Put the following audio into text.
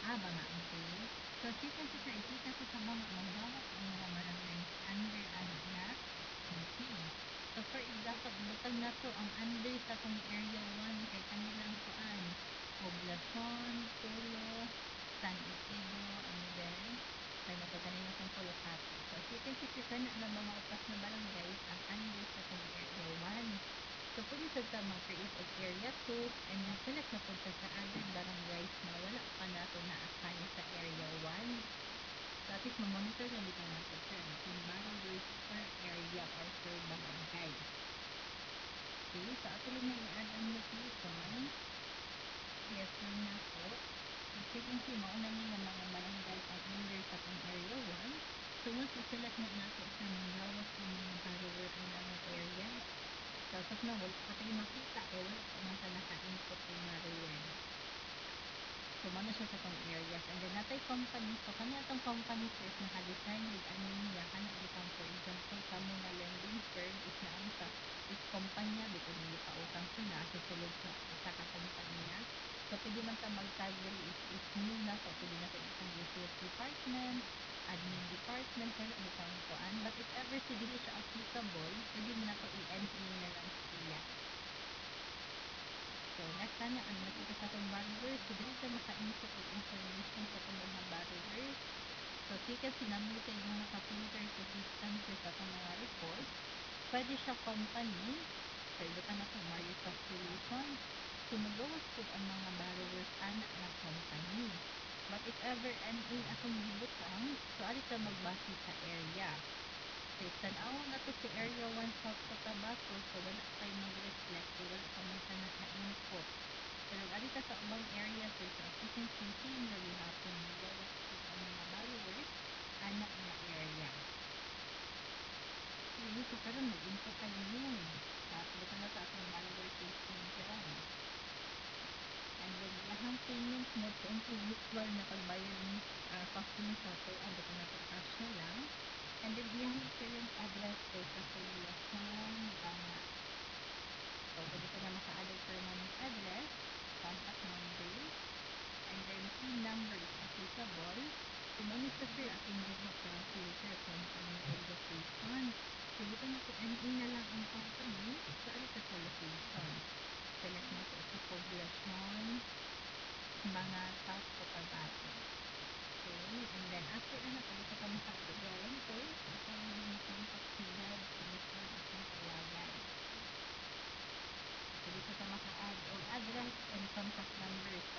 Mga okay. So, chicken sa kita sa mga manggawat ang mga barangay under ano na city. So, for example, ibutang na to ang under sa itong area 1 kay kanilang kuan, Poblacion, Pulo, San Isidro, and then kay nato kanina itong Colocati. So, as you can see, kana na mga upas na barangays ang under sa itong area 1. So, pwede sa mag-create of area 2 and then select na po sa other barangays na wala pa nato na-assign sa area 1. So, at least mamonitor na dito natin sir. Kung borrowers per area or per barangay. Okay, so ato lang na i-add ang location. Yes lang na po. As you can see, mauna nila mga barangays ang under sa itong area 1. So, once i-select na nato sa manggawas ang mga borrower ang mga area, tapos na wala pa tayo makita kaya wala pa man ta naka-input kay borrower. So, muna siya sa itong areas. And then, natay company. So, kanya itong company sir is naka-design with ano niya. Kana itong, for example, kamo nga lending firm is na ang sa is kumpanya. Dito nila pautang sila. Susulod sa ka-kumpanya. So, pwede man ta mag-tag is new na. So, pwede na tayo isang sales department, admin department, kaya dito ang kuan. But if ever si dili siya applicable, pwede mo na to i-entry na lang siya. So, next na ang nakita sa itong borrowers. So, dili ka maka-input of information sa itong mga borrowers. So, tika sinamay sa yung mga ka-filter sa system sa itong mga report. Pwede siya company. So, ibutan na itong Mario Calculation. So, magawas po ang mga borrowers anak na company. But if ever NA atong gibutang, so ali ka magbase sa area. So, tanawan na to sa area 1 South Cotabato, so wala kayo mag-reflect, so wala pa man ka naka-input. Pero ari ka sa ubang area, so as you can see, similarly hapon, magawas po ang mga borrowers, anak na area. Okay, so karon mag-input tayo yun. At buta na sa atong borrower system dyan. And then, lahang payment mode, so ang usual na pagbayad ng costing sa to, buta na to cash na lang. And then, yung current address ko sa Poblacion, Banga. So, pwede ka na maka-add permanent address, contact number, and then PIN number is applicable. So, monitor sir ating diha sa filter company or location. So, buto na to NA na lang ang company, so ano ka sa location. Select na to sa Poblacion, Banga, South Cotabato. Okay, and then after ano, pwede ka maka-guarantor, ikaw yung contact si God, sa akong tawagan. So, pwede ka maka-add of address and contact numbers